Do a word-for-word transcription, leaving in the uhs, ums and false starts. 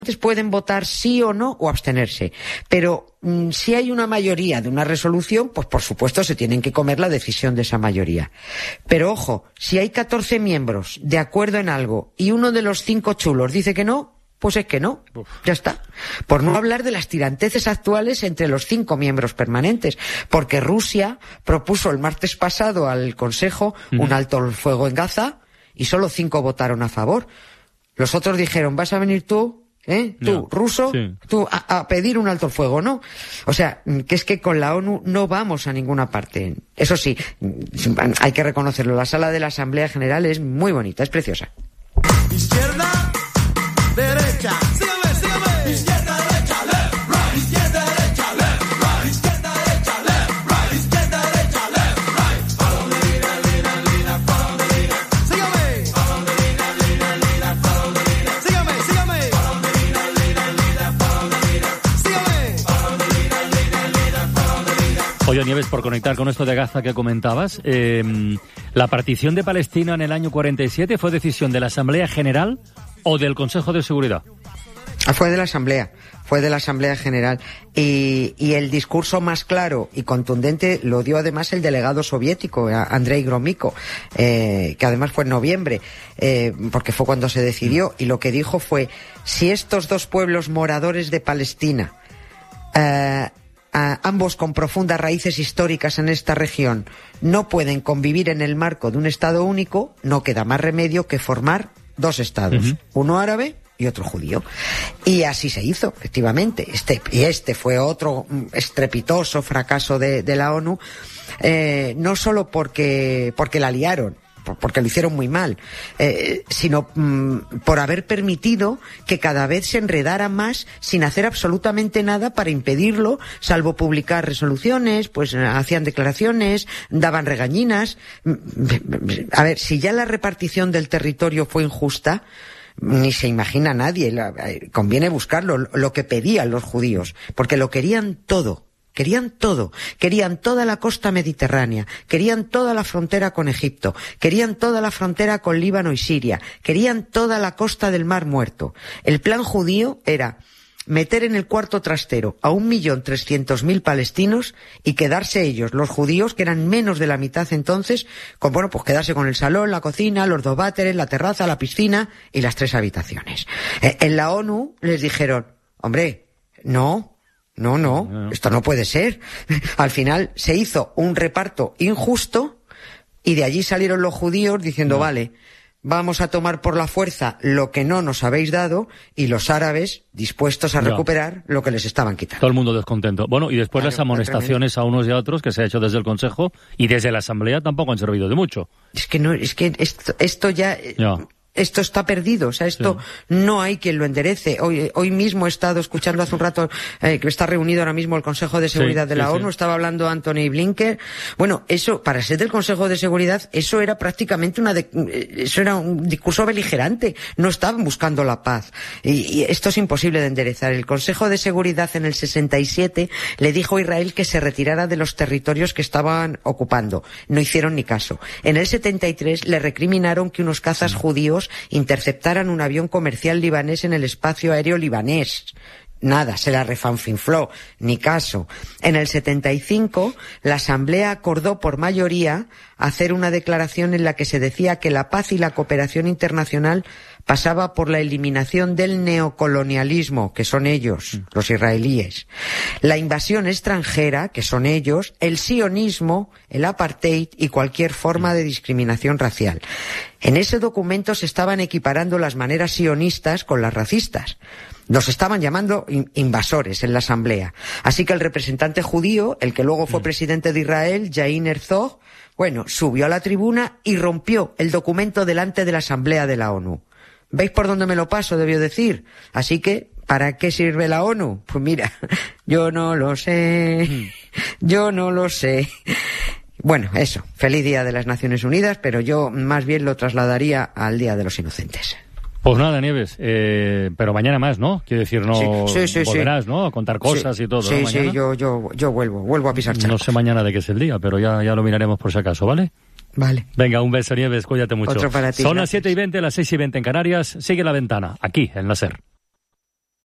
pueden votar sí o no o abstenerse, pero mmm, si hay una mayoría de una resolución, pues por supuesto se tienen que comer la decisión de esa mayoría. Pero ojo, si hay catorce miembros de acuerdo en algo y uno de los cinco chulos dice que no, pues es que no, Uf. ya está. Por no hablar de las tiranteces actuales entre los cinco miembros permanentes, porque Rusia propuso el martes pasado al Consejo uh-huh. un alto el fuego en Gaza y solo cinco votaron a favor. Los otros dijeron, ¿vas a venir tú? ¿Eh? Tú, no, ruso, sí. tú a, a pedir un alto el fuego, ¿no? O sea, que es que con la ONU no vamos a ninguna parte. Eso sí, hay que reconocerlo, la sala de la Asamblea General es muy bonita, es preciosa. Izquierda, derecha, sígame, sígame. Izquierda, derecha, left, right. Izquierda, derecha, left, right. Izquierda, derecha, left, right. Izquierda, derecha, left, right. Follow the leader, leader, leader, follow the leader. Sígame. Follow the leader, leader, leader, follow the leader. Sígame, sígame. Follow the leader, leader, leader, follow the leader. Sígame. Follow the leader, leader, leader, follow the leader. Oye, Nieves, por conectar con esto de Gaza que comentabas, eh, ¿la partición de Palestina en el año cuarenta y siete fue decisión de la Asamblea General o del Consejo de Seguridad? Fue de la Asamblea, fue de la Asamblea General. Y, y el discurso más claro y contundente lo dio además el delegado soviético, Andrei Gromyko, eh, que además fue en noviembre, eh, porque fue cuando se decidió, y lo que dijo fue, si estos dos pueblos moradores de Palestina, eh, a, ambos con profundas raíces históricas en esta región, no pueden convivir en el marco de un Estado único, no queda más remedio que formar dos estados, uh-huh. uno árabe y otro judío. Y así se hizo, efectivamente. Este, y este fue otro estrepitoso fracaso de, de la ONU, eh, no solo porque, porque la liaron, porque lo hicieron muy mal, eh, sino mm, por haber permitido que cada vez se enredara más sin hacer absolutamente nada para impedirlo, salvo publicar resoluciones, pues hacían declaraciones, daban regañinas. A ver, si ya la repartición del territorio fue injusta, ni se imagina nadie, la, conviene buscarlo, lo que pedían los judíos, porque lo querían todo. Querían todo, querían toda la costa mediterránea, querían toda la frontera con Egipto, querían toda la frontera con Líbano y Siria, querían toda la costa del Mar Muerto. El plan judío era meter en el cuarto trastero a un millón trescientos mil palestinos y quedarse ellos, los judíos, que eran menos de la mitad entonces, con, bueno, pues quedarse con el salón, la cocina, los dos váteres, la terraza, la piscina y las tres habitaciones. Eh, en la ONU les dijeron, hombre, no, No, no, esto no puede ser. Al final se hizo un reparto injusto y de allí salieron los judíos diciendo, no. vale, vamos a tomar por la fuerza lo que no nos habéis dado, y los árabes dispuestos a no. recuperar lo que les estaban quitando. Todo el mundo descontento. Bueno, y después claro, las amonestaciones a unos y a otros que se ha hecho desde el Consejo y desde la Asamblea tampoco han servido de mucho. Es que no, es que esto, esto ya... No. Esto está perdido, o sea, esto sí. no hay quien lo enderece. Hoy, hoy mismo he estado escuchando hace un rato eh, que está reunido ahora mismo el Consejo de Seguridad sí, de la sí, ONU, sí. estaba hablando Anthony Blinken. Bueno, eso, para ser del Consejo de Seguridad, eso era prácticamente una de, eso era un discurso beligerante. No estaban buscando la paz. Y, y esto es imposible de enderezar. El Consejo de Seguridad en el sesenta y siete le dijo a Israel que se retirara de los territorios que estaban ocupando. No hicieron ni caso. En el setenta y tres le recriminaron que unos cazas sí. judíos interceptaran un avión comercial libanés en el espacio aéreo libanés. Nada, se la refanfinfló, ni caso. En el setenta y cinco, la Asamblea acordó por mayoría hacer una declaración en la que se decía que la paz y la cooperación internacional pasaba por la eliminación del neocolonialismo, que son ellos, los israelíes, la invasión extranjera, que son ellos, el sionismo, el apartheid y cualquier forma de discriminación racial. En ese documento se estaban equiparando las maneras sionistas con las racistas. Nos estaban llamando invasores en la Asamblea. Así que el representante judío, el que luego fue presidente de Israel, Yair Herzog, bueno, subió a la tribuna y rompió el documento delante de la Asamblea de la ONU. ¿Veis por dónde me lo paso? Debió decir. Así que, ¿para qué sirve la ONU? Pues mira, yo no lo sé, yo no lo sé. Bueno, eso, feliz Día de las Naciones Unidas, pero yo más bien lo trasladaría al Día de los Inocentes. Pues nada, Nieves, eh, pero mañana más, ¿no? Quiero decir, no sí, sí, sí, volverás, sí. ¿no? A contar cosas sí, y todo, sí, ¿no? Sí, sí, yo, yo, yo vuelvo, vuelvo a pisar charcos. No sé mañana de qué es el día, pero ya, ya lo miraremos por si acaso, ¿vale? Vale. Venga, un beso, Nieves, cuídate mucho. Otro para ti. Son las siete y veinte, las seis y veinte en Canarias. Sigue La Ventana, aquí, en la SER.